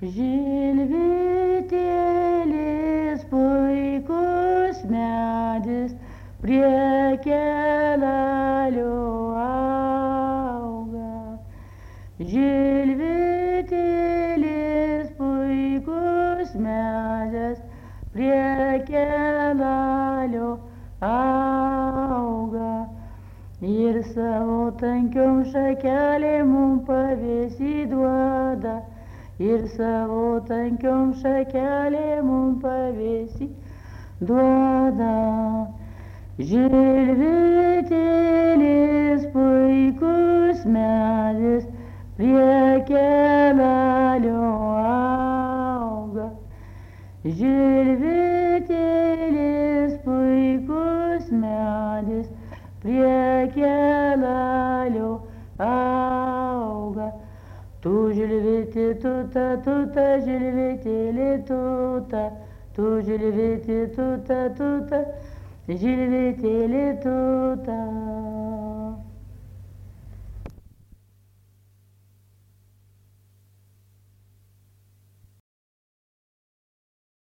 Žilvitėlis puikus medis prie kelelio auga. Žilvitėlis puikus medis prie kelelio auga. Ir savo tankiom šakelėm mum pavėsį duoda. Ir savo tankiom šakelėm mum pavėsį duoda. Žilvitėlis puikus medis prie kelelio auga. Žilvitėlis puikus medis prie kelelio auga. Tu žilviti tuta, tuta, žilvitėli tuta, tu žilviti tuta, tuta, žilvitėli tuta.